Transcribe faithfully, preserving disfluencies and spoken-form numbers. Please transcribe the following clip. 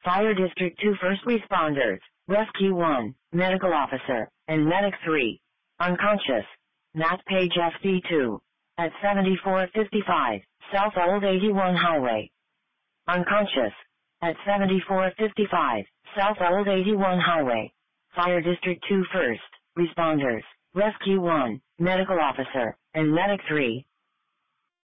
Fire District two first responders, Rescue one, Medical Officer, and Medic three. Unconscious. Nat Page F D two. At seventy-four fifty-five, South Old eighty-one Highway. Unconscious. At seventy-four fifty-five, South Old eighty-one Highway. Fire District two first responders, Rescue one, Medical Officer, and Medic three.